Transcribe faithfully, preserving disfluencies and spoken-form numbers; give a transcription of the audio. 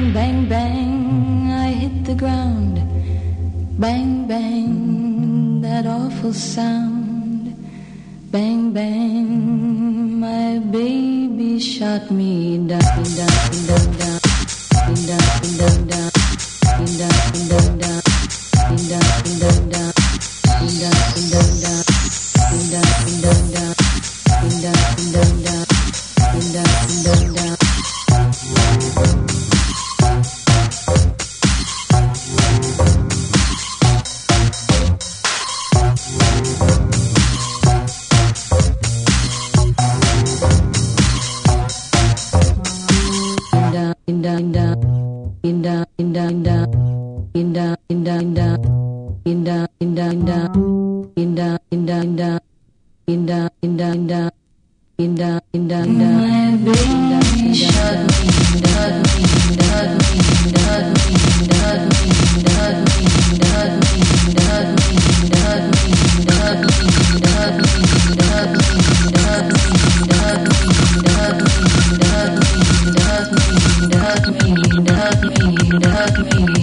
bang, bang, I hit the ground. Bang, bang, that awful sound. Bang, bang, my baby shot me down, down, down, down, down, down, down, down, down, down, down. In da in da da in da in da da in da in da da in da in da da in da in da da. In da in da in da in da in da in da in da in da Inda, inda, inda, inda, inda, inda, inda, inda, inda, inda, inda, inda. My baby shot me, shot me, shot me, shot me, shot me, shot me, shot me, shot me, shot me, shot me, shot me, shot me, shot me, shot me, shot me, shot me, shot me, shot me.